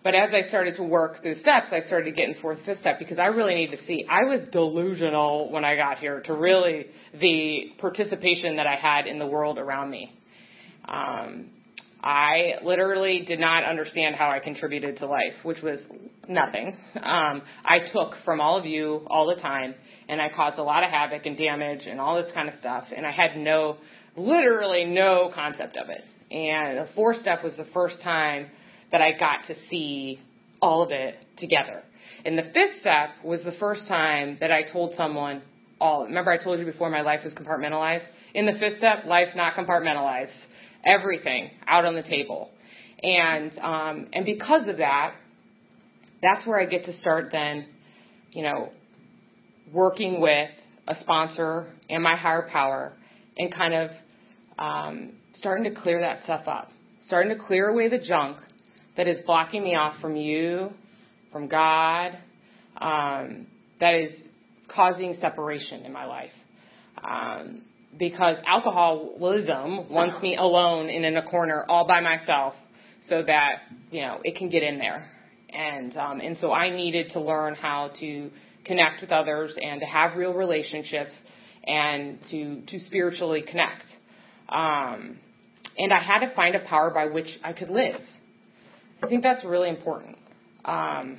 but as I started to work through steps, I started getting fourth, fifth step because I really need to see. I was delusional when I got here to really the participation that I had in the world around me. Um, I literally did not understand how I contributed to life, which was nothing. Um, I took from all of you all the time, and I caused a lot of havoc and damage and all this kind of stuff, and I had no, literally no concept of it. And the fourth step was the first time that I got to see all of it together. And the fifth step was the first time that I told someone all. Remember I told you before my life was compartmentalized? In the fifth step, life not compartmentalized. Everything out on the table. And um, and because of that, that's where I get to start then, you know, working with a sponsor and my higher power and kind of um, starting to clear that stuff up. Starting to clear away the junk that is blocking me off from you, from God, um, that is causing separation in my life. Um, because alcoholism wants me alone and in a corner all by myself so that, you know, it can get in there. And um, and so I needed to learn how to connect with others and to have real relationships and to, to spiritually connect. Um, and I had to find a power by which I could live. I think that's really important. Um,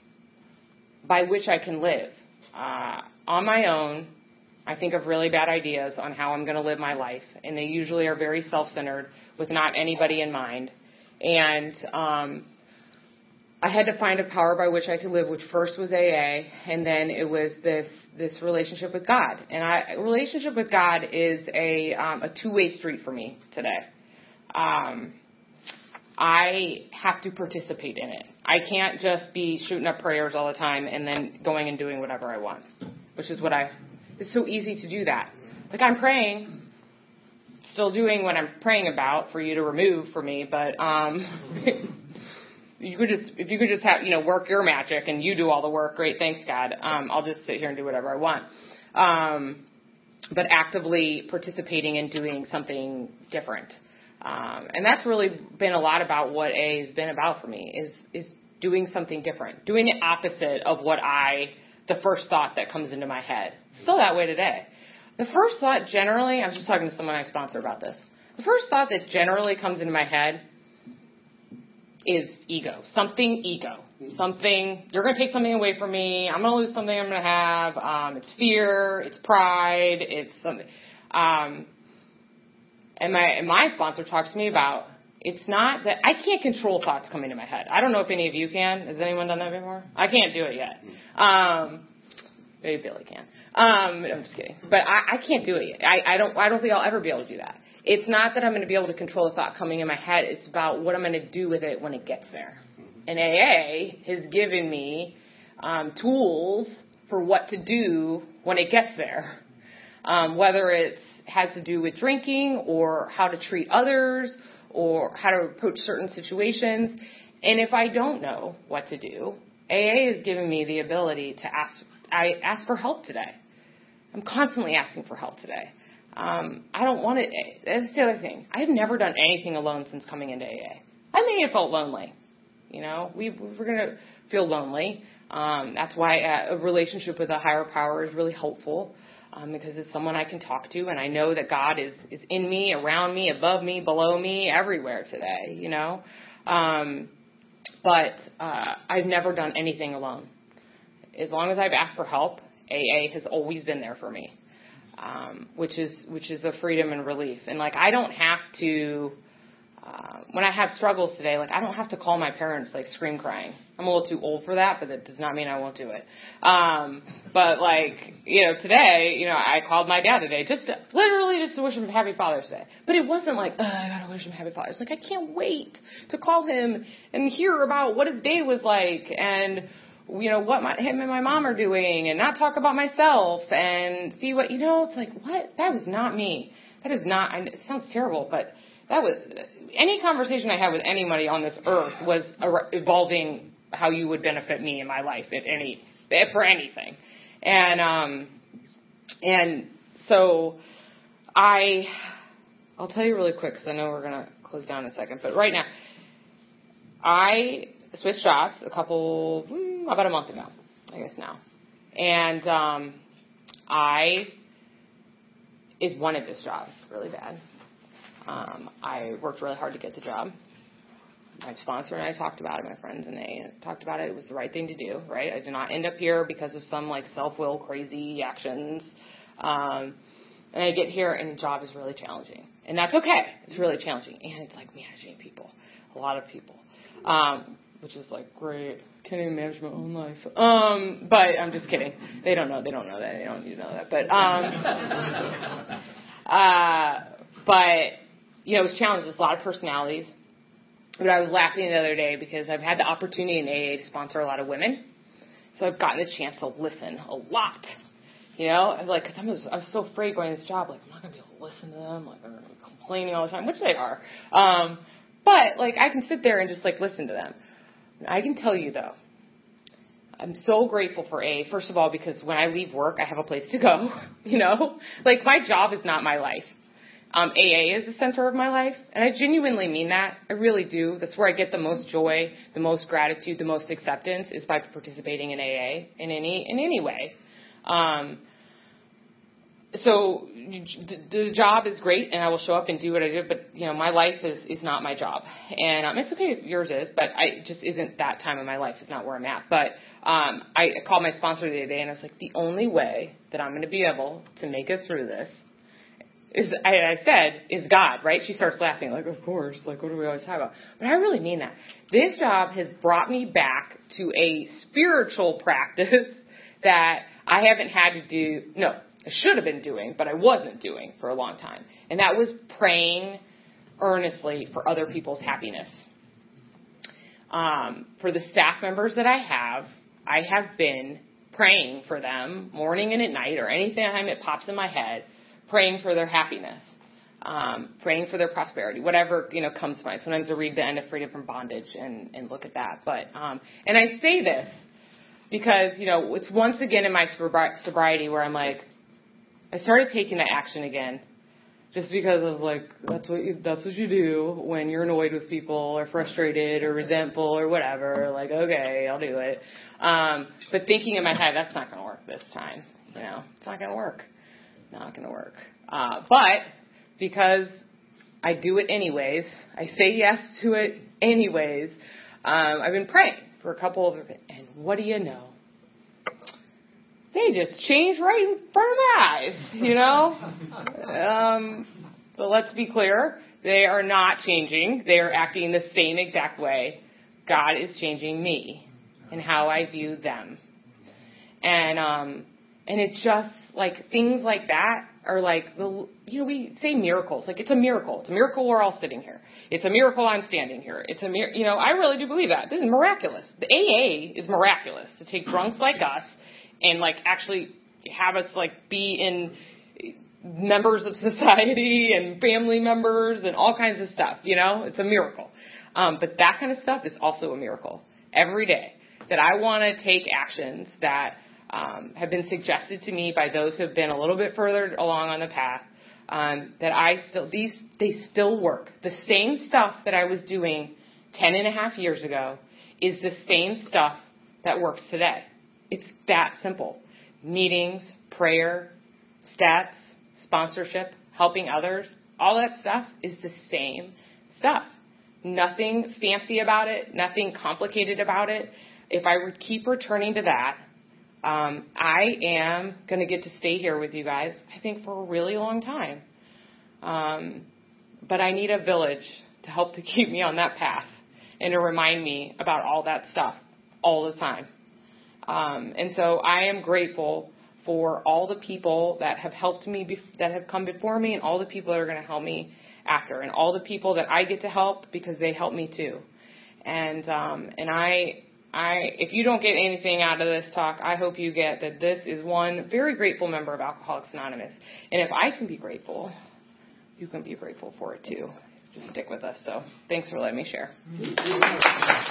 by which I can live. Uh, on my own, I think of really bad ideas on how I'm going to live my life, and they usually are very self-centered with not anybody in mind. And um, I had to find a power by which I could live, which first was A A, and then it was this this relationship with God. And I, a relationship with God is a um, a two-way street for me today. Um, I have to participate in it. I can't just be shooting up prayers all the time and then going and doing whatever I want, which is what I, it's so easy to do that. Like I'm praying, still doing what I'm praying about for you to remove for me, but um, you could just, if you could just have, you know, work your magic and you do all the work, great, thanks God. Um, I'll just sit here and do whatever I want. Um, but actively participating in doing something different. Um, and that's really been a lot about what A has been about for me is, is doing something different, doing the opposite of what I, the first thought that comes into my head. Still that way today. The first thought generally, I was just talking to someone I sponsor about this. The first thought that generally comes into my head is ego, something ego, something, you're going to take something away from me. I'm going to lose something I'm going to have. Um, it's fear, it's pride, it's something. Um, And my and my sponsor talks to me about, it's not that, I can't control thoughts coming to my head. I don't know if any of you can. Has anyone done that before? I can't do it yet. Um, maybe Billy can. Um, I'm just kidding. But I, I can't do it yet. I, I don't I don't think I'll ever be able to do that. It's not that I'm going to be able to control a thought coming in my head. It's about what I'm going to do with it when it gets there. And A A has given me um, tools for what to do when it gets there, um, whether it's has to do with drinking or how to treat others or how to approach certain situations. And if I don't know what to do, A A has given me the ability to ask, I ask for help today. I'm constantly asking for help today. Um, I don't want to, that's the other thing. I've never done anything alone since coming into A A. I think it felt lonely. You know, we, we're going to feel lonely. Um, that's why a relationship with a higher power is really helpful. Um, because it's someone I can talk to, and I know that God is, is in me, around me, above me, below me, everywhere today, you know. Um, but uh, I've never done anything alone. As long as I've asked for help, A A has always been there for me, um, which is which is a freedom and relief. And, like, I don't have to, uh, when I have struggles today, like, I don't have to call my parents, like, scream crying. I'm a little too old for that, but that does not mean I won't do it. Um, but, like, you know, today, you know, I called my dad today, just to, literally just to wish him Happy Father's Day. But it wasn't like, oh, I got to wish him Happy Father's Day. Like, I can't wait to call him and hear about what his day was like and, you know, what my, him and my mom are doing and not talk about myself and see what, you know, it's like, what? That was not me. That is not, I, it sounds terrible, but that was, any conversation I had with anybody on this earth was evolving how you would benefit me in my life at any, for anything. And, um, and so I, I'll tell you really quick because I know we're going to close down in a second, but right now, I switched jobs a couple, mm, about a month ago, I guess now. And um, I is wanted this job really bad. Um, I worked really hard to get the job. My sponsor and I talked about it, my friends and they talked about it. It was the right thing to do, right? I did not end up here because of some, like, self-will, crazy actions. Um, and I get here, and the job is really challenging. And that's okay. It's really challenging. And it's, like, managing people, a lot of people, um, which is, like, great. Can't even manage my own life. Um, but I'm just kidding. They don't know. They don't know that. They don't need to know that. But, um, uh, but, you know, it's challenging. There's a lot of personalities. But I was laughing the other day because I've had the opportunity in A A to sponsor a lot of women. So I've gotten the chance to listen a lot. You know, I was like, because I was, I was so afraid going to this job, like, I'm not going to be able to listen to them. Like, they're going to be complaining all the time, which they are. Um, but, like, I can sit there and just, like, listen to them. I can tell you, though, I'm so grateful for A A, first of all, because when I leave work, I have a place to go. You know, like, my job is not my life. Um, A A is the center of my life, and I genuinely mean that. I really do. That's where I get the most joy, the most gratitude, the most acceptance is by participating in A A in any in any way. Um, so the, the job is great, and I will show up and do what I do. But you know, my life is, is not my job, and um, it's okay if yours is, but I it just isn't that time of my life. It's not where I'm at. But um, I called my sponsor the other day, and I was like, the only way that I'm going to be able to make it through this. Is, I, I said, is God, right? She starts laughing, like, of course, like, what do we always talk about? But I really mean that. This job has brought me back to a spiritual practice that I haven't had to do, no, I should have been doing, but I wasn't doing for a long time. And that was praying earnestly for other people's happiness. Um, for the staff members that I have, I have been praying for them morning and at night or anytime it pops in my head, praying for their happiness, um, praying for their prosperity, whatever, you know, comes to mind. Sometimes I read the End of Freedom from Bondage and, and look at that. But, um, and I say this because, you know, it's once again in my sobri- sobriety where I'm like, I started taking that action again just because of like, that's what you, that's what you do when you're annoyed with people or frustrated or resentful or whatever. Like, okay, I'll do it. Um, but thinking in my head, that's not going to work this time. You know, it's not going to work. Not going to work. Uh, but because I do it anyways, I say yes to it anyways, um, I've been praying for a couple of, and what do you know? They just changed right in front of my eyes, you know? um, but let's be clear, they are not changing. They are acting the same exact way. God is changing me and how I view them. And, um, and it's just, like, things like that are like, the you know, we say miracles. Like, it's a miracle. It's a miracle we're all sitting here. It's a miracle I'm standing here. It's a mir- you know, I really do believe that. This is miraculous. The A A is miraculous. To take drunks like us and, like, actually have us, like, be in members of society and family members and all kinds of stuff, you know? It's a miracle. Um, but that kind of stuff is also a miracle. Every day that I want to take actions that Um, have been suggested to me by those who have been a little bit further along on the path, um, that I still, these, they still work. The same stuff that I was doing ten and a half years ago is the same stuff that works today. It's that simple. Meetings, prayer, stats, sponsorship, helping others, all that stuff is the same stuff. Nothing fancy about it, nothing complicated about it. If I would keep returning to that, Um, I am going to get to stay here with you guys, I think, for a really long time. Um, but I need a village to help to keep me on that path and to remind me about all that stuff all the time. Um, and so I am grateful for all the people that have helped me, bef- that have come before me, and all the people that are going to help me after, and all the people that I get to help because they help me too. And um, and I... I, if you don't get anything out of this talk, I hope you get that this is one very grateful member of Alcoholics Anonymous. And if I can be grateful, you can be grateful for it too. Just stick with us. So thanks for letting me share.